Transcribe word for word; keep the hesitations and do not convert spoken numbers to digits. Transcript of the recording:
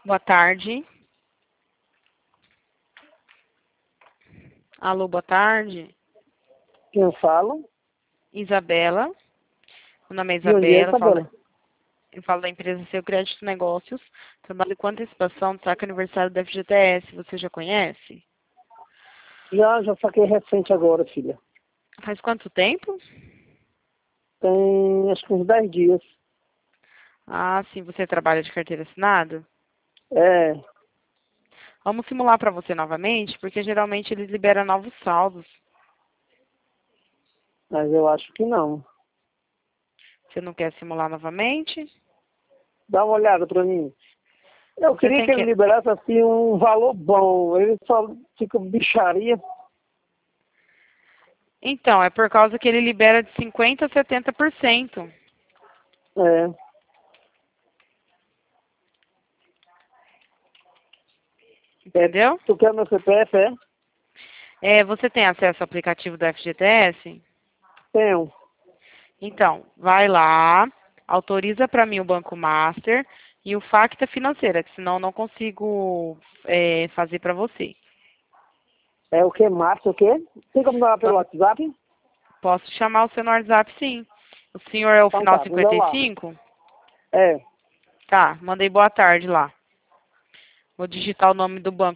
Boa tarde. Alô, boa tarde. Quem fala? Isabela. Meu nome é De onde é, Isabela. Falo, Isabela? eu falo da empresa Seu Crédito Negócios. Trabalho com antecipação do saque aniversário da F G T S. Você já conhece? Já, já saquei recente agora, filha. Faz quanto tempo? Tem acho que uns dez dias. Ah, sim. Você trabalha de carteira assinada? É, Vamos simular para você novamente, porque geralmente eles liberam novos saldos. mas eu acho que não. Você não quer simular novamente? Dá uma olhada pra mim. Eu Você queria tem que ele que... liberasse assim um valor bom. Ele só fica bicharia. Então, é por causa que ele libera de cinquenta por cento a setenta por cento. É. É, Entendeu? tu quer meu C P F, é? É, você tem acesso ao aplicativo do F G T S? Tenho. Então, vai lá, autoriza para mim o Banco Master e o Facta Financeira, que senão eu não consigo é, fazer para você. É o que? Márcio, o quê? Tem como dar pelo Banco- WhatsApp? Posso chamar o seu no WhatsApp, sim. O senhor é o Então final tá, manda cinquenta e lá. cinco? É. Tá, mandei boa tarde lá. Vou digitar o nome do banco.